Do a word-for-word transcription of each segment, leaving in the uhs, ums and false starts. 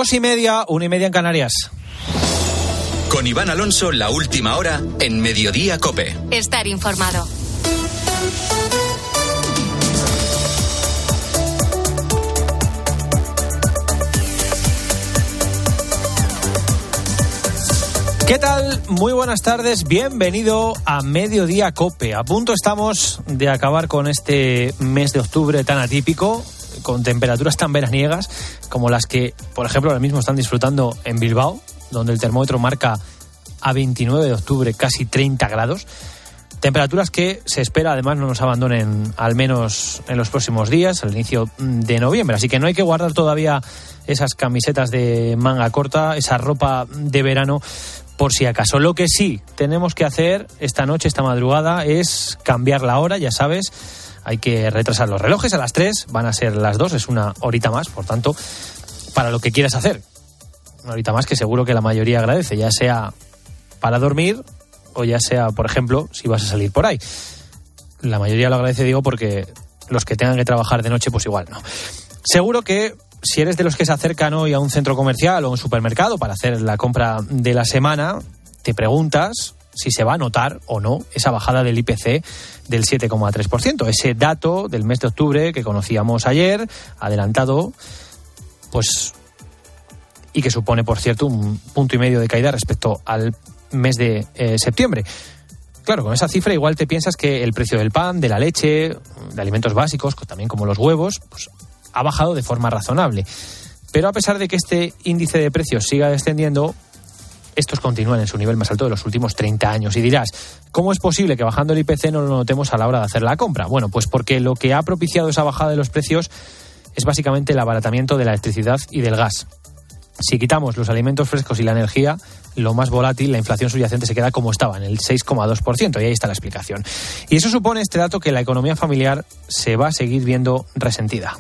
Dos y media, una y media en Canarias. Con Iván Alonso, la última hora en Mediodía COPE. Estar informado. ¿Qué tal? Muy buenas tardes, bienvenido a Mediodía COPE. A punto estamos de acabar con este mes de octubre tan atípico, con temperaturas tan veraniegas como las que, por ejemplo, ahora mismo están disfrutando en Bilbao, donde el termómetro marca a veintinueve de octubre casi treinta grados. Temperaturas que se espera además no nos abandonen al menos en los próximos días, al inicio de noviembre. Así que no hay que guardar todavía esas camisetas de manga corta, esa ropa de verano, por si acaso. Lo que sí tenemos que hacer esta noche, esta madrugada, es cambiar la hora, ya sabes. Hay que retrasar los relojes a las tres, van a ser las dos, es una horita más, por tanto, para lo que quieras hacer. Una horita más que seguro que la mayoría agradece, ya sea para dormir o ya sea, por ejemplo, si vas a salir por ahí. La mayoría lo agradece, digo, porque los que tengan que trabajar de noche, pues igual no. Seguro que si eres de los que se acercan hoy a un centro comercial o a un supermercado para hacer la compra de la semana, te preguntas si se va a notar o no esa bajada del I P C del siete coma tres por ciento. Ese dato del mes de octubre que conocíamos ayer, adelantado, pues, y que supone, por cierto, un punto y medio de caída respecto al mes de eh, septiembre. Claro, con esa cifra igual te piensas que el precio del pan, de la leche, de alimentos básicos, también como los huevos, pues ha bajado de forma razonable. Pero a pesar de que este índice de precios siga descendiendo, estos continúan en su nivel más alto de los últimos treinta años. Y dirás, ¿cómo es posible que bajando el I P C no lo notemos a la hora de hacer la compra? Bueno, pues porque lo que ha propiciado esa bajada de los precios es básicamente el abaratamiento de la electricidad y del gas. Si quitamos los alimentos frescos y la energía, lo más volátil, la inflación subyacente se queda como estaba, en el seis coma dos por ciento, y ahí está la explicación. Y eso supone, este dato, que la economía familiar se va a seguir viendo resentida.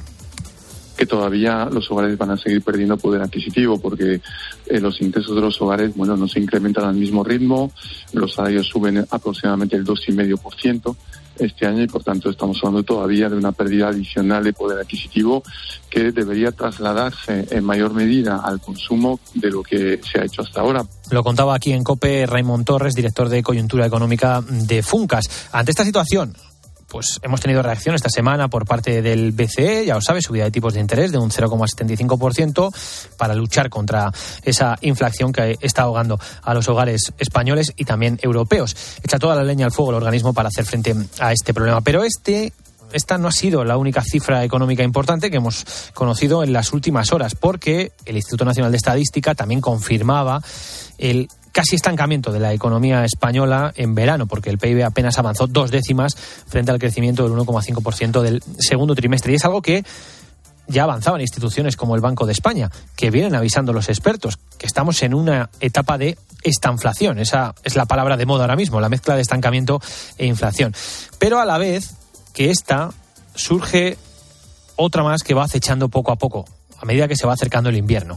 Que todavía los hogares van a seguir perdiendo poder adquisitivo porque eh, los ingresos de los hogares, bueno, no se incrementan al mismo ritmo, los salarios suben aproximadamente el dos coma cinco por ciento este año y por tanto estamos hablando todavía de una pérdida adicional de poder adquisitivo que debería trasladarse en mayor medida al consumo de lo que se ha hecho hasta ahora. Lo contaba aquí en COPE Raimon Torres, director de Coyuntura Económica de Funcas. Ante esta situación, pues hemos tenido reacción esta semana por parte del B C E, ya lo sabes, subida de tipos de interés de un cero coma setenta y cinco por ciento para luchar contra esa inflación que está ahogando a los hogares españoles y también europeos. Echa toda la leña al fuego el organismo para hacer frente a este problema. Pero este... Esta no ha sido la única cifra económica importante que hemos conocido en las últimas horas, porque el Instituto Nacional de Estadística también confirmaba el casi estancamiento de la economía española en verano, porque el P I B apenas avanzó dos décimas frente al crecimiento del uno coma cinco por ciento del segundo trimestre. Y es algo que ya avanzaban instituciones como el Banco de España, que vienen avisando a los expertos que estamos en una etapa de estanflación. Esa es la palabra de moda ahora mismo, la mezcla de estancamiento e inflación. Pero a la vez que esta surge otra más que va acechando poco a poco, a medida que se va acercando el invierno.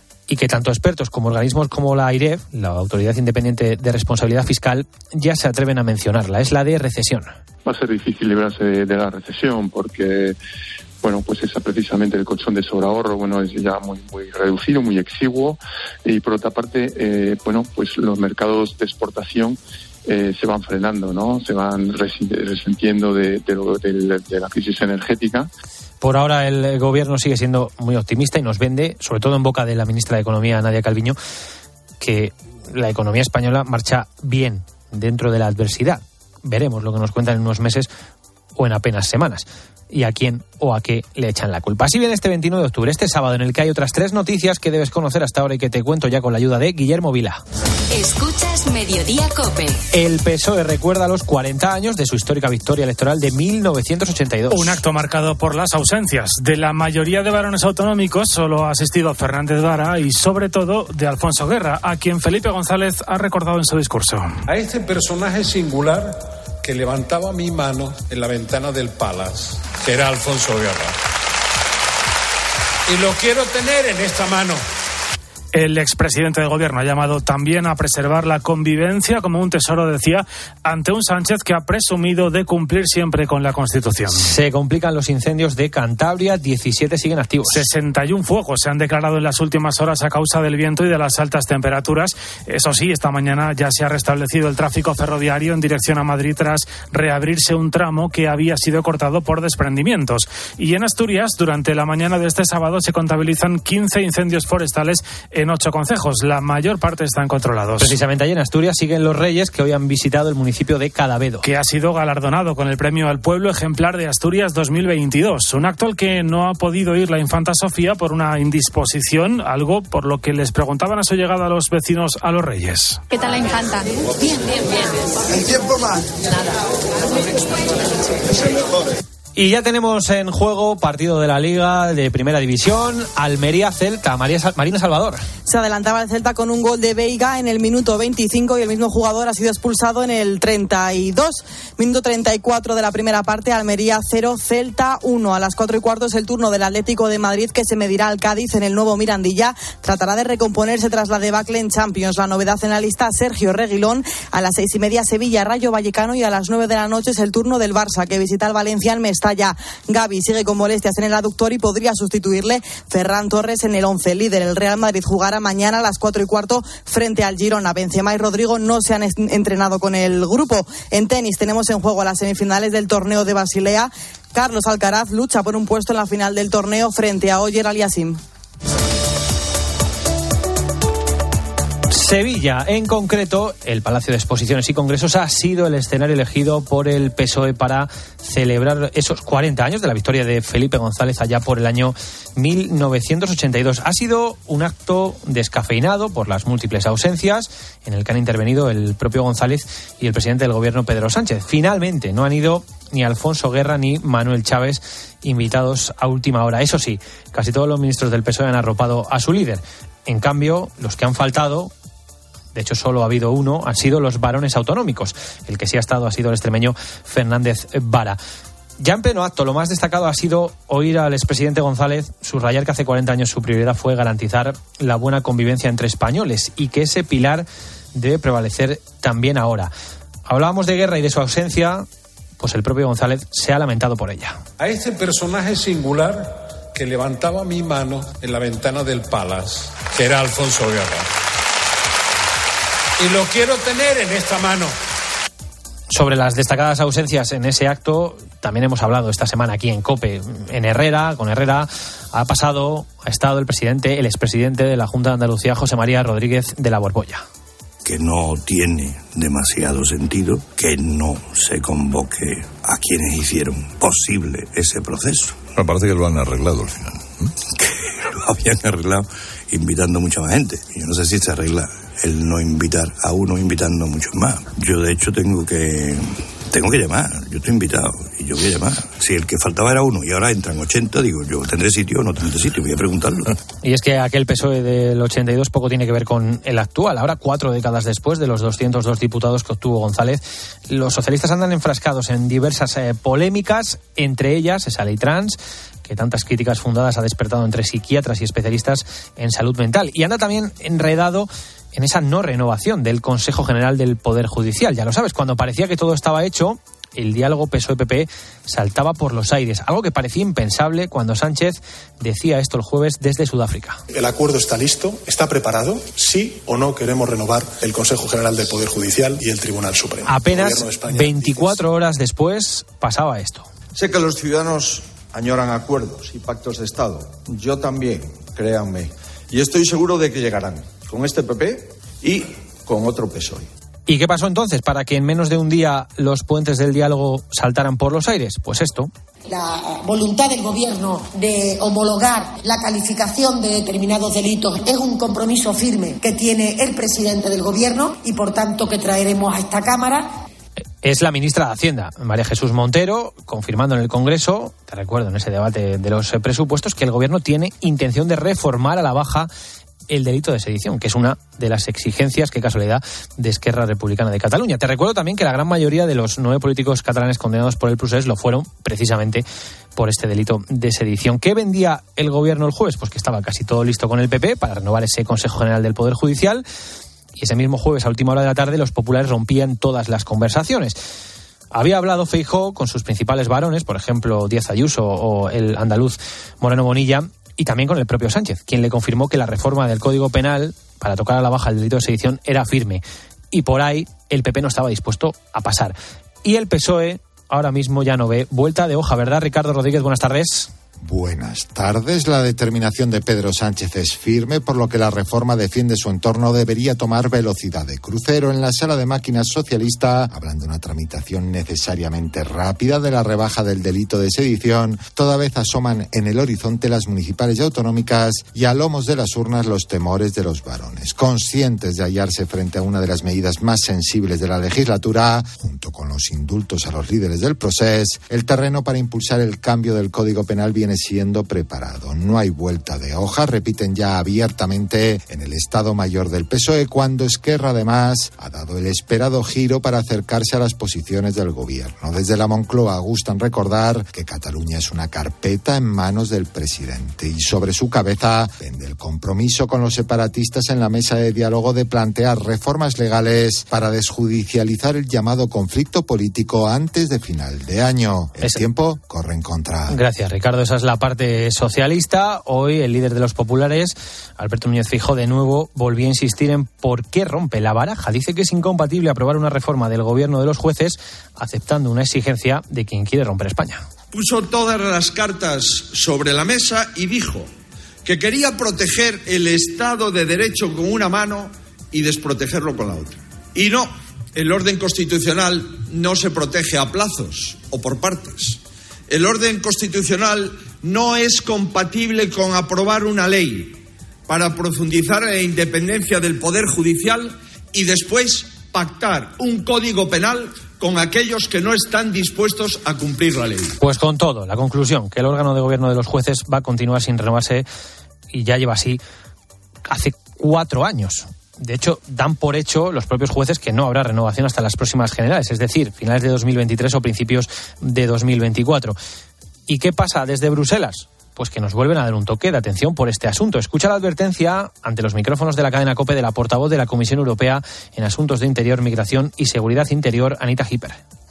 Y que tanto expertos como organismos como la AIREF, la Autoridad Independiente de Responsabilidad Fiscal, ya se atreven a mencionarla. Es la de recesión. Va a ser difícil librarse de, de la recesión porque, bueno, pues esa precisamente el colchón de sobreahorro, bueno, es ya muy muy reducido, muy exiguo. Y por otra parte, eh, bueno, pues los mercados de exportación Eh, se van frenando, ¿no? Se van resintiendo de, de, lo, de, de la crisis energética. Por ahora el gobierno sigue siendo muy optimista y nos vende, sobre todo en boca de la ministra de Economía, Nadia Calviño, que la economía española marcha bien dentro de la adversidad. Veremos lo que nos cuentan en unos meses o en apenas semanas. Y a quién o a qué le echan la culpa. Así viene este veintinueve de octubre, este sábado, en el que hay otras tres noticias que debes conocer hasta ahora y que te cuento ya con la ayuda de Guillermo Vila. Escuchas Mediodía COPE. El P S O E recuerda los cuarenta años de su histórica victoria electoral de mil novecientos ochenta y dos. Un acto marcado por las ausencias. De la mayoría de varones autonómicos solo ha asistido Fernández Vara y sobre todo de Alfonso Guerra, a quien Felipe González ha recordado en su discurso. A este personaje singular que levantaba mi mano en la ventana del Palace, que era Alfonso Guerra. Y lo quiero tener en esta mano. El expresidente del gobierno ha llamado también a preservar la convivencia como un tesoro, decía, ante un Sánchez que ha presumido de cumplir siempre con la Constitución. Se complican los incendios de Cantabria, diecisiete siguen activos. sesenta y uno fuegos se han declarado en las últimas horas a causa del viento y de las altas temperaturas. Eso sí, esta mañana ya se ha restablecido el tráfico ferroviario en dirección a Madrid tras reabrirse un tramo que había sido cortado por desprendimientos. Y en Asturias, durante la mañana de este sábado, se contabilizan quince incendios forestales en ocho concejos. La mayor parte están controlados. Precisamente allí en Asturias siguen los Reyes, que hoy han visitado el municipio de Cadavedo, que ha sido galardonado con el premio al pueblo ejemplar de Asturias dos mil veintidós. Un acto al que no ha podido ir la infanta Sofía por una indisposición, algo por lo que les preguntaban a su llegada a los vecinos a los Reyes. ¿Qué tal la infanta? Bien, bien, bien. ¿El tiempo más? Nada. Y ya tenemos en juego partido de la Liga de Primera División, Almería-Celta. Marina Salvador. Se adelantaba el Celta con un gol de Veiga en el minuto veinticinco y el mismo jugador ha sido expulsado en el treinta y dos. Minuto treinta y cuatro de la primera parte, Almería cero, Celta uno. A las cuatro y cuarto es el turno del Atlético de Madrid, que se medirá al Cádiz en el nuevo Mirandilla. Tratará de recomponerse tras la debacle en Champions. La novedad en la lista, Sergio Reguilón. A las seis y media, Sevilla, Rayo Vallecano, y a las nueve de la noche es el turno del Barça, que visita al Valencia en Mestalla. Gavi sigue con molestias en el aductor y podría sustituirle Ferran Torres en el once. Líder, el Real Madrid jugará mañana a las cuatro y cuarto frente al Girona. Benzema y Rodrigo no se han entrenado con el grupo. En tenis tenemos en juego a las semifinales del torneo de Basilea. Carlos Alcaraz lucha por un puesto en la final del torneo frente a Oyer Aliassime. Sevilla, en concreto, el Palacio de Exposiciones y Congresos ha sido el escenario elegido por el P S O E para celebrar esos cuarenta años de la victoria de Felipe González allá por el año mil novecientos ochenta y dos. Ha sido un acto descafeinado por las múltiples ausencias en el que han intervenido el propio González y el presidente del gobierno, Pedro Sánchez. Finalmente, no han ido ni Alfonso Guerra ni Manuel Chávez, invitados a última hora. Eso sí, casi todos los ministros del P S O E han arropado a su líder. En cambio, los que han faltado, de hecho solo ha habido uno, han sido los varones autonómicos. El que sí ha estado ha sido el extremeño Fernández Vara. Ya en pleno acto, lo más destacado ha sido oír al expresidente González subrayar que hace cuarenta años su prioridad fue garantizar la buena convivencia entre españoles y que ese pilar debe prevalecer también ahora. Hablábamos de Guerra y de su ausencia, pues el propio González se ha lamentado por ella. A este personaje singular que levantaba mi mano en la ventana del Palace, que era Alfonso Guerra. Y lo quiero tener en esta mano. Sobre las destacadas ausencias en ese acto también hemos hablado esta semana aquí en COPE. En Herrera, con Herrera, ha pasado, ha estado el presidente, el expresidente de la Junta de Andalucía, José María Rodríguez de la Borbolla. Que no tiene demasiado sentido que no se convoque a quienes hicieron posible ese proceso. Me parece que lo han arreglado al final. ¿eh? Que lo habían arreglado invitando mucha más gente. Y yo no sé si se arregla el no invitar a uno invitando a muchos más. Yo de hecho tengo que tengo que llamar, yo estoy invitado y yo voy a llamar. Si el que faltaba era uno y ahora entran ochenta, digo, yo tendré sitio o no tendré sitio, voy a preguntarlo. Y es que aquel P S O E del ochenta y dos poco tiene que ver con el actual. Ahora, cuatro décadas después de los doscientos dos diputados que obtuvo González, los socialistas andan enfrascados en diversas eh, polémicas, entre ellas esa ley trans, que tantas críticas fundadas ha despertado entre psiquiatras y especialistas en salud mental. Y anda también enredado en esa no renovación del Consejo General del Poder Judicial. Ya lo sabes, cuando parecía que todo estaba hecho, el diálogo P S O E P P saltaba por los aires, algo que parecía impensable cuando Sánchez decía esto el jueves desde Sudáfrica. El acuerdo está listo, está preparado, sí o no queremos renovar el Consejo General del Poder Judicial y el Tribunal Supremo. Apenas veinticuatro horas después pasaba esto. Sé que los ciudadanos añoran acuerdos y pactos de Estado. Yo también, créanme. Y estoy seguro de que llegarán con este P P y con otro P S O E. ¿Y qué pasó entonces para que en menos de un día los puentes del diálogo saltaran por los aires? Pues esto. La voluntad del Gobierno de homologar la calificación de determinados delitos es un compromiso firme que tiene el presidente del Gobierno y, por tanto, que traeremos a esta Cámara. Es la ministra de Hacienda, María Jesús Montero, confirmando en el Congreso, te recuerdo en ese debate de los presupuestos, que el Gobierno tiene intención de reformar a la baja el delito de sedición, que es una de las exigencias, qué casualidad, de Esquerra Republicana de Cataluña. Te recuerdo también que la gran mayoría de los nueve políticos catalanes condenados por el procés lo fueron precisamente por este delito de sedición. ¿Qué vendía el gobierno el jueves? Pues que estaba casi todo listo con el P P para renovar ese Consejo General del Poder Judicial, y ese mismo jueves a última hora de la tarde los populares rompían todas las conversaciones. Había hablado Feijóo con sus principales varones, por ejemplo Díaz Ayuso o el andaluz Moreno Bonilla, y también con el propio Sánchez, quien le confirmó que la reforma del Código Penal para tocar a la baja el delito de sedición era firme, y por ahí el P P no estaba dispuesto a pasar. Y el P S O E ahora mismo ya no ve vuelta de hoja, ¿verdad, Ricardo Rodríguez? Buenas tardes. Buenas tardes. La determinación de Pedro Sánchez es firme, por lo que la reforma defiende su entorno debería tomar velocidad de crucero. En la sala de máquinas socialista hablan de una tramitación necesariamente rápida de la rebaja del delito de sedición. Toda vez asoman en el horizonte las municipales y autonómicas y a lomos de las urnas los temores de los varones. Conscientes de hallarse frente a una de las medidas más sensibles de la legislatura, junto con los indultos a los líderes del procés, el terreno para impulsar el cambio del Código Penal viene siendo preparado. No hay vuelta de hoja, repiten ya abiertamente en el Estado Mayor del P S O E, cuando Esquerra además ha dado el esperado giro para acercarse a las posiciones del gobierno. Desde la Moncloa gustan recordar que Cataluña es una carpeta en manos del presidente y sobre su cabeza pende el compromiso con los separatistas en la mesa de diálogo de plantear reformas legales para desjudicializar el llamado conflicto político antes de final de año. El es... tiempo corre en contra. Gracias, Ricardo. Esa es la parte socialista. Hoy el líder de los populares, Alberto Núñez Feijóo, de nuevo volvió a insistir en por qué rompe la baraja. Dice que es incompatible aprobar una reforma del gobierno de los jueces aceptando una exigencia de quien quiere romper España. Puso todas las cartas sobre la mesa y dijo que quería proteger el Estado de Derecho con una mano y desprotegerlo con la otra. Y no, el orden constitucional no se protege a plazos o por partes. El orden constitucional no es compatible con aprobar una ley para profundizar en la independencia del Poder Judicial y después pactar un código penal con aquellos que no están dispuestos a cumplir la ley. Pues con todo, la conclusión, que el órgano de gobierno de los jueces va a continuar sin renovarse y ya lleva así hace cuatro años. De hecho, dan por hecho los propios jueces que no habrá renovación hasta las próximas generales, es decir, finales de dos mil veintitrés o principios de dos mil veinticuatro. ¿Y qué pasa desde Bruselas? Pues que nos vuelven a dar un toque de atención por este asunto. Escucha la advertencia ante los micrófonos de la cadena COPE de la portavoz de la Comisión Europea en Asuntos de Interior, Migración y Seguridad Interior, Anita Hipper.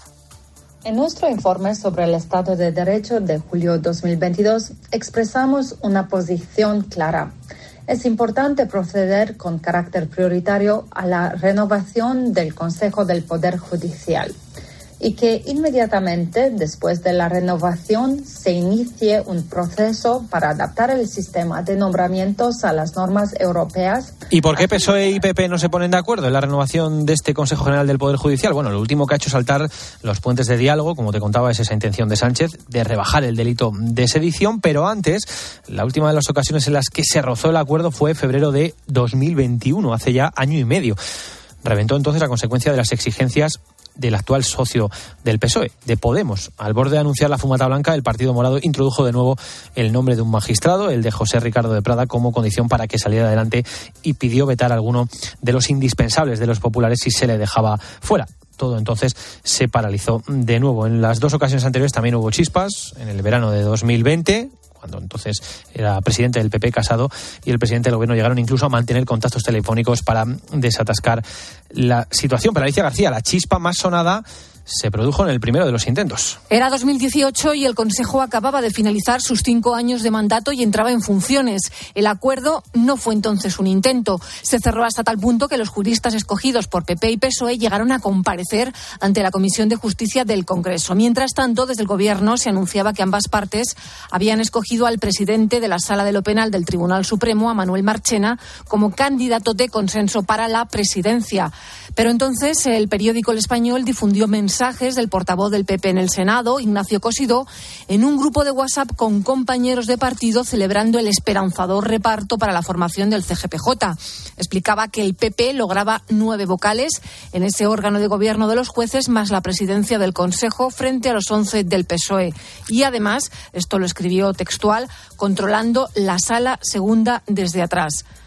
En nuestro informe sobre el Estado de Derecho de julio dos mil veintidós expresamos una posición clara. Es importante proceder con carácter prioritario a la renovación del Consejo del Poder Judicial y que inmediatamente después de la renovación se inicie un proceso para adaptar el sistema de nombramientos a las normas europeas. ¿Y por qué P S O E y P P no se ponen de acuerdo en la renovación de este Consejo General del Poder Judicial? Bueno, lo último que ha hecho saltar los puentes de diálogo, como te contaba, es esa intención de Sánchez de rebajar el delito de sedición, pero antes, la última de las ocasiones en las que se rozó el acuerdo fue febrero de dos mil veintiuno, hace ya año y medio. Reventó entonces a consecuencia de las exigencias del actual socio del P S O E, de Podemos. Al borde de anunciar la fumata blanca, el Partido Morado introdujo de nuevo el nombre de un magistrado, el de José Ricardo de Prada, como condición para que saliera adelante y pidió vetar a alguno de los indispensables de los populares si se le dejaba fuera. Todo entonces se paralizó de nuevo. En las dos ocasiones anteriores también hubo chispas, en el verano de dos mil veinte, cuando entonces era presidente del P P Casado y el presidente del gobierno llegaron incluso a mantener contactos telefónicos para desatascar la situación. Pero Alicia García, la chispa más sonada se produjo en el primero de los intentos. Era dos mil dieciocho y el Consejo acababa de finalizar sus cinco años de mandato y entraba en funciones. El acuerdo no fue entonces un intento. Se cerró hasta tal punto que los juristas escogidos por P P y P S O E llegaron a comparecer ante la Comisión de Justicia del Congreso. Mientras tanto, desde el Gobierno se anunciaba que ambas partes habían escogido al presidente de la Sala de lo Penal del Tribunal Supremo, a Manuel Marchena, como candidato de consenso para la presidencia. Pero entonces el periódico El Español difundió mensajes mensajes del portavoz del P P en el Senado, Ignacio Cosidó, en un grupo de WhatsApp con compañeros de partido celebrando el esperanzador reparto para la formación del C G P J. Explicaba que el P P lograba nueve vocales en ese órgano de gobierno de los jueces más la presidencia del Consejo frente a los once del P S O E. Y además, esto lo escribió textual, controlando la sala segunda desde atrás.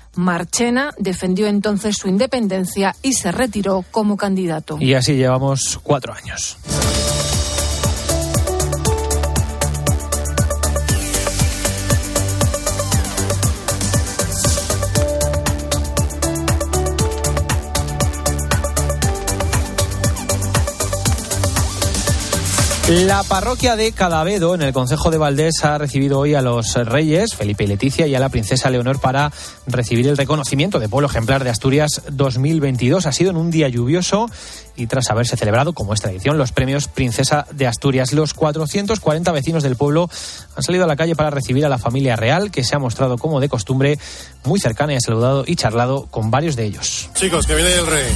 Marchena defendió entonces su independencia y se retiró como candidato. Y así llevamos cuatro años. La parroquia de Cadavedo, en el concejo de Valdés, ha recibido hoy a los reyes, Felipe y Leticia, y a la princesa Leonor para recibir el reconocimiento de Pueblo Ejemplar de Asturias dos mil veintidós. Ha sido en un día lluvioso y tras haberse celebrado, como es tradición, los premios Princesa de Asturias. Los cuatrocientos cuarenta vecinos del pueblo han salido a la calle para recibir a la familia real, que se ha mostrado, como de costumbre, muy cercana y ha saludado y charlado con varios de ellos. Chicos, que viene el rey.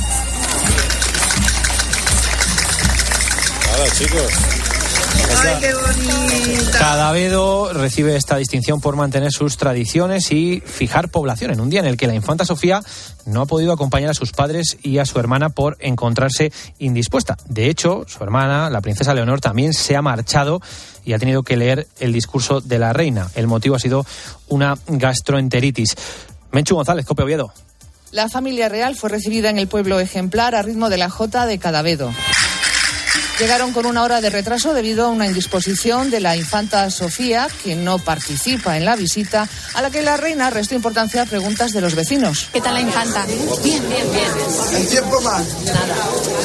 Nada, chicos. ¡Ay, qué bonita! Cadavedo recibe esta distinción por mantener sus tradiciones y fijar población en un día en el que la infanta Sofía no ha podido acompañar a sus padres y a su hermana por encontrarse indispuesta. De hecho, su hermana, la princesa Leonor, también se ha marchado y ha tenido que leer el discurso de la reina. El motivo ha sido una gastroenteritis. Menchu González, COPE Oviedo. La familia real fue recibida en el Pueblo Ejemplar a ritmo de la jota de Cadavedo. Llegaron con una hora de retraso debido a una indisposición de la infanta Sofía, que no participa en la visita, a la que la reina restó importancia a preguntas de los vecinos. ¿Qué tal la infanta? Bien, bien, bien. ¿El tiempo más? Nada.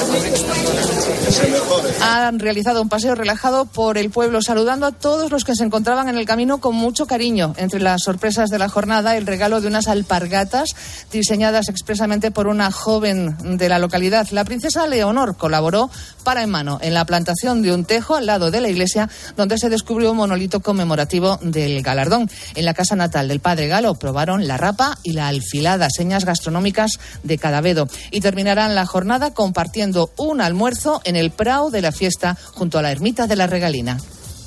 Han realizado un paseo relajado por el pueblo, saludando a todos los que se encontraban en el camino con mucho cariño. Entre las sorpresas de la jornada, el regalo de unas alpargatas diseñadas expresamente por una joven de la localidad. La princesa Leonor colaboró para en mano en la plantación de un tejo al lado de la iglesia, donde se descubrió un monolito conmemorativo del galardón. En la casa natal del padre Galo probaron la rapa y la alfilada, señas gastronómicas de Cadavedo, y terminarán la jornada compartiendo un almuerzo en el prau de la fiesta junto a la ermita de la Regalina.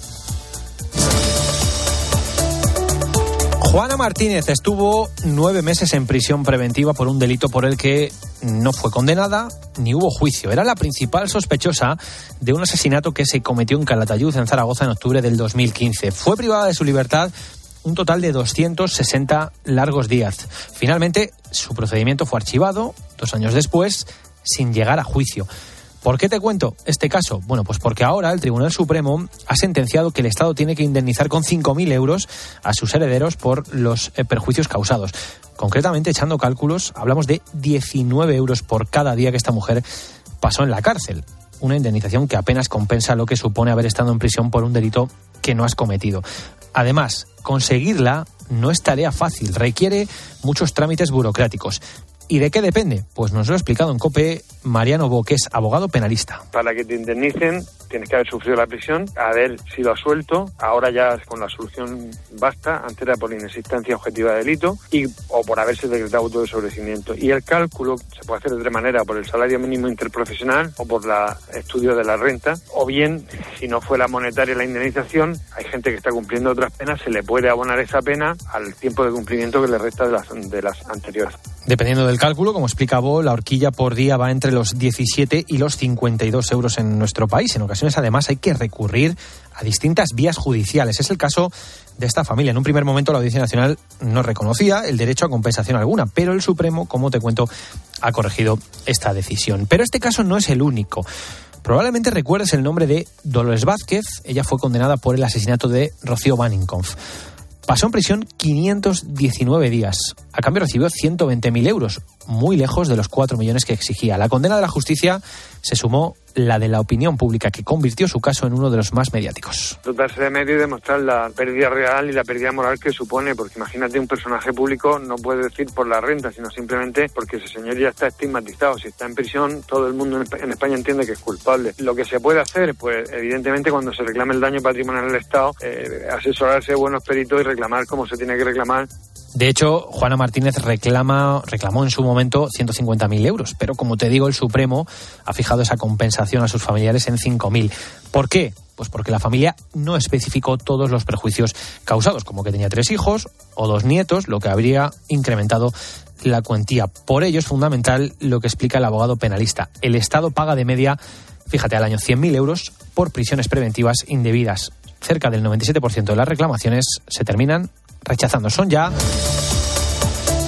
Juana Martínez estuvo nueve meses en prisión preventiva por un delito por el que no fue condenada ni hubo juicio. Era la principal sospechosa de un asesinato que se cometió en Calatayud, en Zaragoza, en octubre del dos mil quince. Fue privada de su libertad un total de doscientos sesenta largos días. Finalmente, su procedimiento fue archivado dos años después, sin llegar a juicio. ¿Por qué te cuento este caso? Bueno, pues porque ahora el Tribunal Supremo ha sentenciado que el Estado tiene que indemnizar con cinco mil euros a sus herederos por los eh, perjuicios causados. Concretamente, echando cálculos, hablamos de diecinueve euros por cada día que esta mujer pasó en la cárcel. Una indemnización que apenas compensa lo que supone haber estado en prisión por un delito que no has cometido. Además, conseguirla no es tarea fácil, requiere muchos trámites burocráticos. ¿Y de qué depende? Pues nos lo ha explicado en COPE Mariano Bo, que es abogado penalista. Para que te indemnicen tienes que haber sufrido la prisión, haber sido absuelto, ahora ya con la solución basta, antes era por inexistencia objetiva de delito y o por haberse decretado auto de sobreseimiento. Y el cálculo se puede hacer de tres maneras, por el salario mínimo interprofesional o por el estudio de la renta, o bien, si no fue la monetaria la indemnización, hay gente que está cumpliendo otras penas, se le puede abonar esa pena al tiempo de cumplimiento que le resta de las, de las anteriores. Dependiendo del cálculo, como explica Bo, la horquilla por día va entre los diecisiete y los cincuenta y dos euros en nuestro país. En ocasiones, además, hay que recurrir a distintas vías judiciales. Es el caso de esta familia. En un primer momento, la Audiencia Nacional no reconocía el derecho a compensación alguna, pero el Supremo, como te cuento, ha corregido esta decisión. Pero este caso no es el único. Probablemente recuerdes el nombre de Dolores Vázquez. Ella fue condenada por el asesinato de Rocío Baninkoff. Pasó en prisión quinientos diecinueve días. A cambio recibió ciento veinte mil euros, muy lejos de los cuatro millones que exigía. La condena de la justicia se sumó la de la opinión pública, que convirtió su caso en uno de los más mediáticos. Dotarse de medio y demostrar la pérdida real y la pérdida moral que supone, porque imagínate, un personaje público no puede decir por la renta, sino simplemente porque ese señor ya está estigmatizado. Si está en prisión, todo el mundo en España entiende que es culpable. Lo que se puede hacer, pues evidentemente cuando se reclame el daño patrimonial del Estado, eh, asesorarse de buenos peritos y reclamar como se tiene que reclamar. De hecho, Juana Martínez reclama, reclamó en su momento ciento cincuenta mil euros, pero como te digo, el Supremo ha fijado esa compensación a sus familiares en cinco mil. ¿Por qué? Pues porque la familia no especificó todos los perjuicios causados, como que tenía tres hijos o dos nietos, lo que habría incrementado la cuantía. Por ello es fundamental lo que explica el abogado penalista. El Estado paga de media, fíjate, al año cien mil euros por prisiones preventivas indebidas. Cerca del noventa y siete por ciento de las reclamaciones se terminan rechazando. Son ya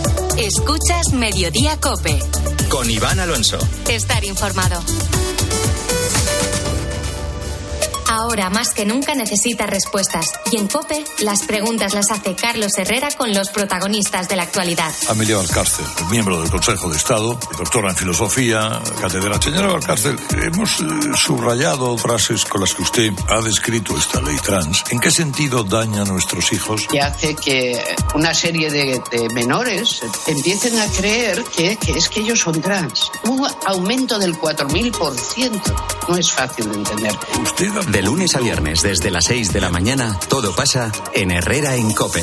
Escuchas Mediodía COPE. Con Iván Alonso. Estar informado. Ahora más que nunca necesita respuestas. Y en COPE, las preguntas las hace Carlos Herrera con los protagonistas de la actualidad. Amelia Valcárcel, miembro del Consejo de Estado, doctora en Filosofía, catedrática. Señora Valcárcel, hemos eh, subrayado frases con las que usted ha descrito esta ley trans. ¿En qué sentido daña a nuestros hijos? Y hace que una serie de, de menores empiecen a creer que, que es que ellos son trans. Un aumento del cuatro mil por ciento. No es fácil de entender. Usted ha... De lunes a viernes, desde las seis de la mañana, todo pasa en Herrera en COPE.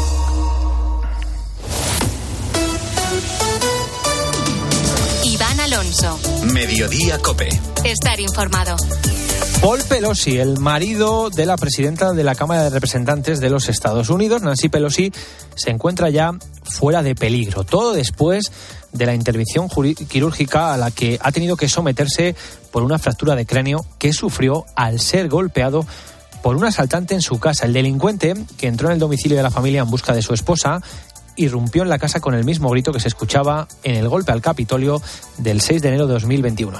Iván Alonso. Mediodía COPE. Estar informado. Paul Pelosi, el marido de la presidenta de la Cámara de Representantes de los Estados Unidos, Nancy Pelosi, se encuentra ya fuera de peligro. Todo después de la intervención quirúrgica a la que ha tenido que someterse por una fractura de cráneo que sufrió al ser golpeado por un asaltante en su casa. El delincuente, que entró en el domicilio de la familia en busca de su esposa, irrumpió en la casa con el mismo grito que se escuchaba en el golpe al Capitolio del seis de enero de dos mil veintiuno.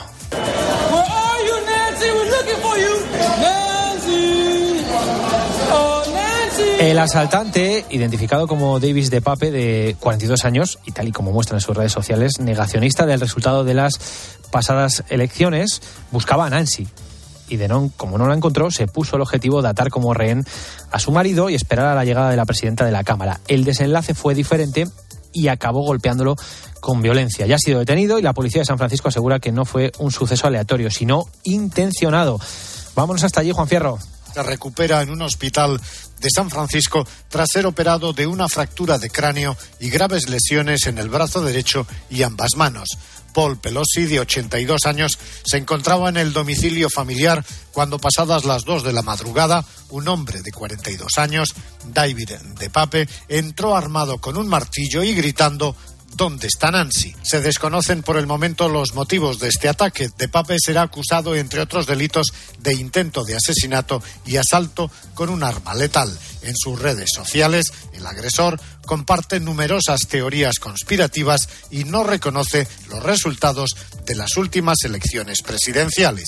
El asaltante, identificado como Davis de Pape, de cuarenta y dos años, y tal y como muestran en sus redes sociales, negacionista del resultado de las pasadas elecciones, buscaba a Nancy. Y de no, como no la encontró, se puso el objetivo de atar como rehén a su marido y esperar a la llegada de la presidenta de la Cámara. El desenlace fue diferente y acabó golpeándolo con violencia. Ya ha sido detenido y la policía de San Francisco asegura que no fue un suceso aleatorio, sino intencionado. Vámonos hasta allí, Juan Fierro. Se recupera en un hospital de San Francisco tras ser operado de una fractura de cráneo y graves lesiones en el brazo derecho y ambas manos. Paul Pelosi, de ochenta y dos años, se encontraba en el domicilio familiar cuando, pasadas las dos de la madrugada, un hombre de cuarenta y dos años, David de Pape, entró armado con un martillo y gritando: ¿dónde está Nancy? Se desconocen por el momento los motivos de este ataque. De Pape será acusado, entre otros delitos, de intento de asesinato y asalto con un arma letal. En sus redes sociales, el agresor comparte numerosas teorías conspirativas y no reconoce los resultados de las últimas elecciones presidenciales.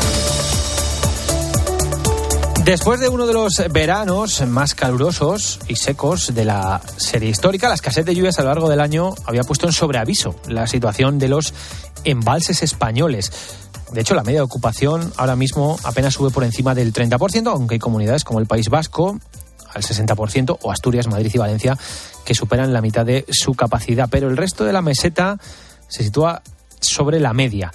Después de uno de los veranos más calurosos y secos de la serie histórica, la escasez de lluvias a lo largo del año había puesto en sobreaviso la situación de los embalses españoles. De hecho, la media de ocupación ahora mismo apenas sube por encima del treinta por ciento, aunque hay comunidades como el País Vasco al sesenta por ciento o Asturias, Madrid y Valencia que superan la mitad de su capacidad. Pero el resto de la meseta se sitúa sobre la media.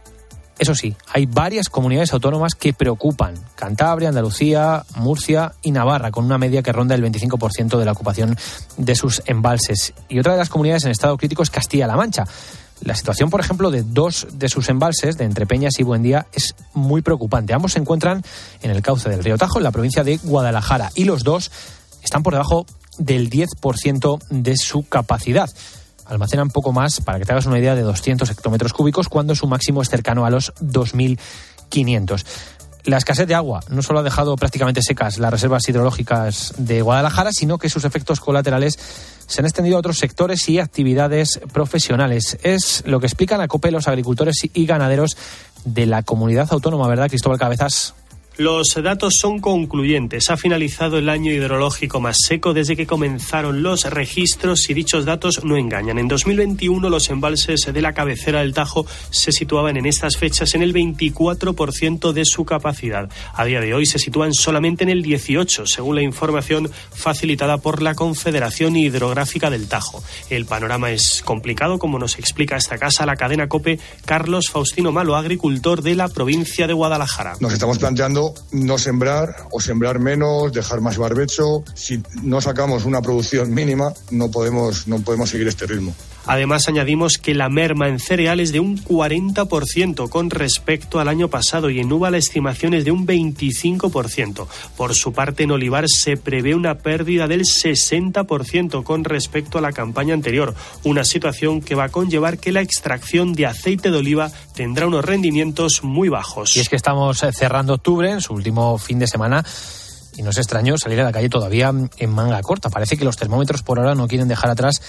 Eso sí, hay varias comunidades autónomas que preocupan: Cantabria, Andalucía, Murcia y Navarra, con una media que ronda el veinticinco por ciento de la ocupación de sus embalses. Y otra de las comunidades en estado crítico es Castilla-La Mancha. La situación, por ejemplo, de dos de sus embalses, de Entrepeñas y Buendía, es muy preocupante. Ambos se encuentran en el cauce del río Tajo, en la provincia de Guadalajara, y los dos están por debajo del diez por ciento de su capacidad. Almacenan poco más, para que te hagas una idea, de doscientos hectómetros cúbicos, cuando su máximo es cercano a los dos mil quinientos. La escasez de agua no solo ha dejado prácticamente secas las reservas hidrológicas de Guadalajara, sino que sus efectos colaterales se han extendido a otros sectores y actividades profesionales. Es lo que explican a COPE los agricultores y ganaderos de la comunidad autónoma, ¿verdad, Cristóbal Cabezas? Los datos son concluyentes. Ha finalizado el año hidrológico más seco desde que comenzaron los registros y dichos datos no engañan. En dos mil veintiuno los embalses de la cabecera del Tajo se situaban en estas fechas en el veinticuatro por ciento de su capacidad. A día de hoy se sitúan solamente en el dieciocho por ciento, según la información facilitada por la Confederación Hidrográfica del Tajo. El panorama es complicado, como nos explica esta casa la cadena COPE Carlos Faustino Malo, agricultor de la provincia de Guadalajara. Nos estamos planteando no sembrar o sembrar menos, dejar más barbecho. Si no sacamos una producción mínima, no podemos, no podemos seguir este ritmo. Además, añadimos que la merma en cereal es de un cuarenta por ciento con respecto al año pasado y en uva la estimación es de un veinticinco por ciento. Por su parte, en olivar se prevé una pérdida del sesenta por ciento con respecto a la campaña anterior, una situación que va a conllevar que la extracción de aceite de oliva tendrá unos rendimientos muy bajos. Y es que estamos cerrando octubre, en su último fin de semana, y no es extraño salir a la calle todavía en manga corta. Parece que los termómetros por ahora no quieren dejar atrás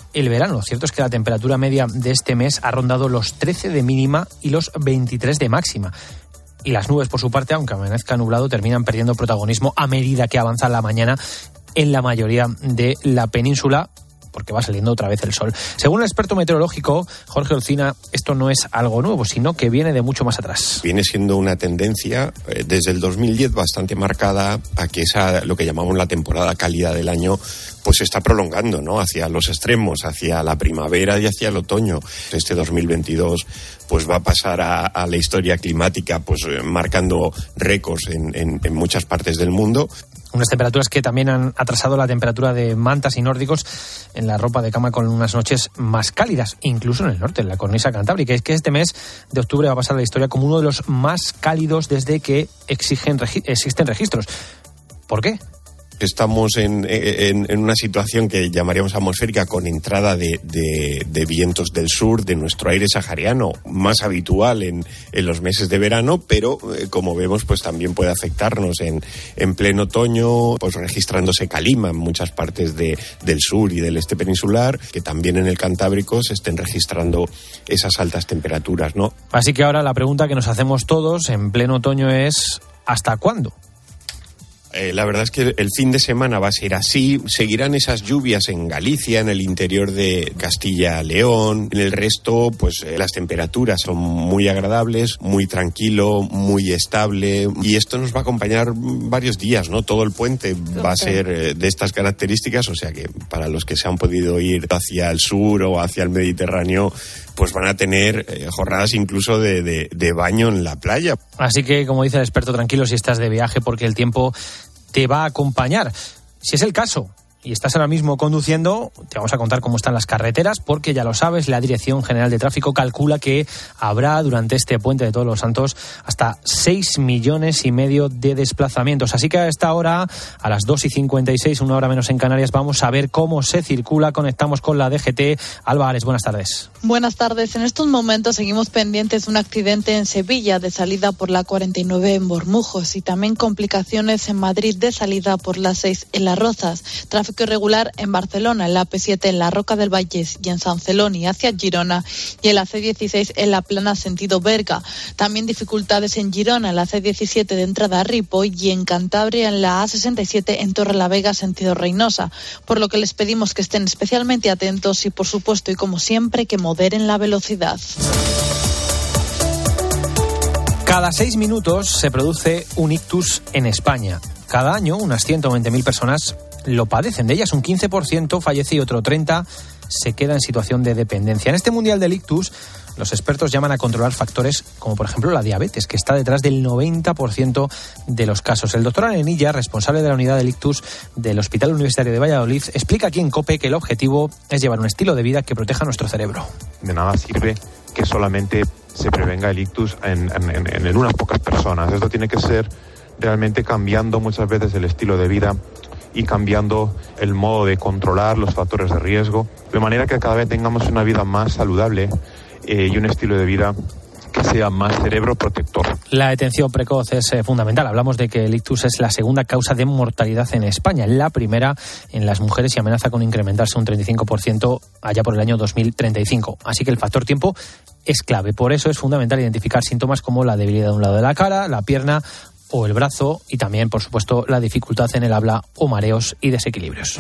el verano. Lo cierto es que la temperatura media de este mes ha rondado los trece de mínima y los veintitrés de máxima. Y las nubes, por su parte, aunque amanezca nublado, terminan perdiendo protagonismo a medida que avanza la mañana en la mayoría de la península, porque va saliendo otra vez el sol. Según el experto meteorológico Jorge Olcina, esto no es algo nuevo, sino que viene de mucho más atrás. Viene siendo una tendencia eh, desde el dos mil diez bastante marcada a que esa, lo que llamamos la temporada cálida del año, pues se está prolongando, ¿no? Hacia los extremos, hacia la primavera y hacia el otoño. Este dos mil veintidós pues va a pasar a, a la historia climática, pues eh, marcando récords en, en, en muchas partes del mundo. Unas temperaturas que también han atrasado la temperatura de mantas y nórdicos en la ropa de cama, con unas noches más cálidas, incluso en el norte, en la cornisa cantábrica. Es que este mes de octubre va a pasar a la historia como uno de los más cálidos desde que exigen, existen registros. ¿Por qué? Estamos en, en, en una situación que llamaríamos atmosférica, con entrada de, de, de vientos del sur, de nuestro aire sahariano, más habitual en, en los meses de verano, pero eh, como vemos, pues también puede afectarnos en, en pleno otoño, pues registrándose calima en muchas partes de, del sur y del este peninsular, que también en el Cantábrico se estén registrando esas altas temperaturas, ¿no? Así que ahora la pregunta que nos hacemos todos en pleno otoño es ¿hasta cuándo? Eh, la verdad es que el fin de semana va a ser así. Seguirán esas lluvias en Galicia, en el interior de Castilla-León. En el resto, pues eh, las temperaturas son muy agradables, muy tranquilo, muy estable. Y esto nos va a acompañar varios días, ¿no? Todo el puente va a ser eh, de estas características. O sea que para los que se han podido ir hacia el sur o hacia el Mediterráneo, pues van a tener eh, jornadas incluso de, de, de baño en la playa. Así que, como dice el experto, tranquilo si estás de viaje, porque el tiempo te va a acompañar. Si es el caso y estás ahora mismo conduciendo, te vamos a contar cómo están las carreteras, porque ya lo sabes, la Dirección General de Tráfico calcula que habrá durante este puente de Todos los Santos hasta seis millones y medio de desplazamientos. Así que a esta hora, a las dos y cincuenta y seis, una hora menos en Canarias, vamos a ver cómo se circula. Conectamos con la D G T. Alba Ares, buenas tardes. Buenas tardes. En estos momentos seguimos pendientes de un accidente en Sevilla de salida por la cuarenta y nueve en Bormujos, y también complicaciones en Madrid de salida por la seis en Las Rozas. Tráfico irregular en Barcelona, en la A P siete en la Roca del Vallès y en San Celoni hacia Girona, y en la C dieciséis en la Plana sentido Berga. También dificultades en Girona, en la C diecisiete de entrada a Ripoll, y en Cantabria en la A sesenta y siete en Torrelavega sentido Reynosa. Por lo que les pedimos que estén especialmente atentos y, por supuesto y como siempre, que moderen la velocidad. Cada seis minutos se produce un ictus en España. Cada año unas ciento veinte mil personas lo padecen. De ellas un quince por ciento fallece y otro treinta por ciento se queda en situación de dependencia. En este Mundial del Ictus, los expertos llaman a controlar factores como, por ejemplo, la diabetes, que está detrás del noventa por ciento de los casos. El doctor Arenilla, responsable de la unidad del Ictus del Hospital Universitario de Valladolid, explica aquí en COPE que el objetivo es llevar un estilo de vida que proteja nuestro cerebro. De nada sirve que solamente se prevenga el ictus en, en, en, en unas pocas personas. Esto tiene que ser realmente cambiando muchas veces el estilo de vida y cambiando el modo de controlar los factores de riesgo, de manera que cada vez tengamos una vida más saludable eh, y un estilo de vida que sea más cerebro protector. La detención precoz es eh, fundamental. Hablamos de que el ictus es la segunda causa de mortalidad en España, la primera en las mujeres, y amenaza con incrementarse un treinta y cinco por ciento allá por el año dos mil treinta y cinco. Así que el factor tiempo es clave. Por eso es fundamental identificar síntomas como la debilidad de un lado de la cara, la pierna o el brazo, y también, por supuesto, la dificultad en el habla o mareos y desequilibrios.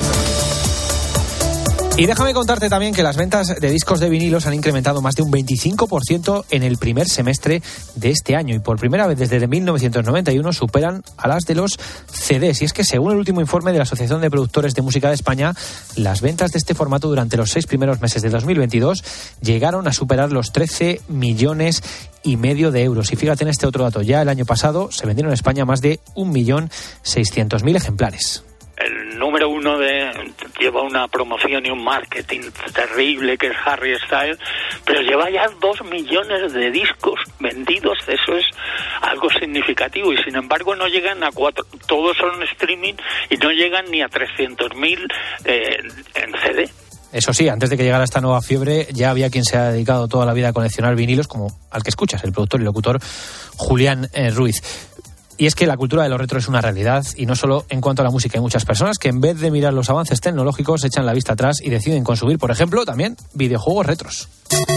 Y déjame contarte también que las ventas de discos de vinilos han incrementado más de un veinticinco por ciento en el primer semestre de este año, y por primera vez desde mil novecientos noventa y uno superan a las de los C Ds. Y es que, según el último informe de la Asociación de Productores de Música de España, las ventas de este formato durante los seis primeros meses de dos mil veintidós llegaron a superar los trece millones y medio de euros. Y fíjate en este otro dato: ya el año pasado se vendieron en España más de un millón seiscientos mil ejemplares. El número uno de lleva una promoción y un marketing terrible, que es Harry Styles, pero lleva ya dos millones de discos vendidos. Eso es algo significativo, y sin embargo no llegan a cuatro, todos son streaming, y no llegan ni a trescientos mil eh, en C D. Eso sí, antes de que llegara esta nueva fiebre, ya había quien se ha dedicado toda la vida a coleccionar vinilos, como al que escuchas, el productor y locutor Julián eh, Ruiz. Y es que la cultura de lo retro es una realidad, y no solo en cuanto a la música. Hay muchas personas que en vez de mirar los avances tecnológicos echan la vista atrás y deciden consumir, por ejemplo, también videojuegos retros.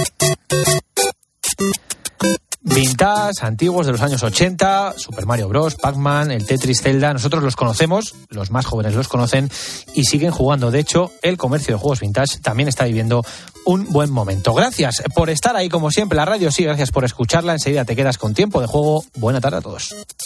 Vintage, antiguos de los años ochenta, Super Mario Bros, Pac-Man, el Tetris, Zelda. Nosotros los conocemos, los más jóvenes los conocen y siguen jugando. De hecho, el comercio de juegos vintage también está viviendo un buen momento. Gracias por estar ahí como siempre. La radio sí, gracias por escucharla. Enseguida te quedas con Tiempo de Juego. Buena tarde a todos.